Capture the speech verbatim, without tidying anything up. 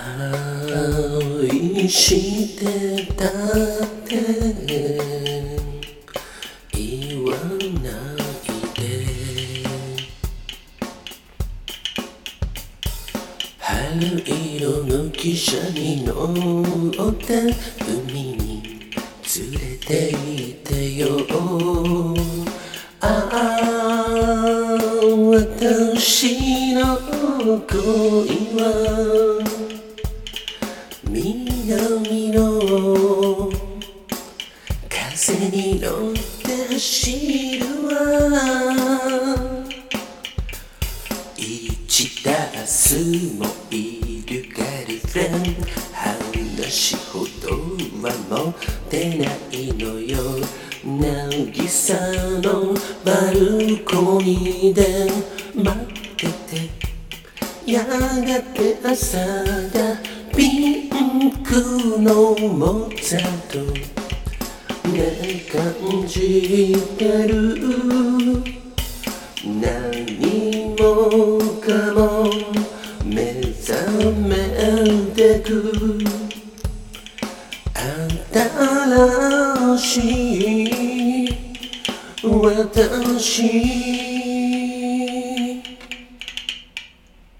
愛してたって言わないで、春色の汽車に乗って海に連れて行ってよ。ああ、私の恋は南の風に乗って走るわ。一ダースもいるガールフレンド、話ほどは持ってないのよ。渚のバルコニーで待ってて、やがて朝だ。ピンクのモーツァルトね感じてる。何もかも目覚めてく。新しい私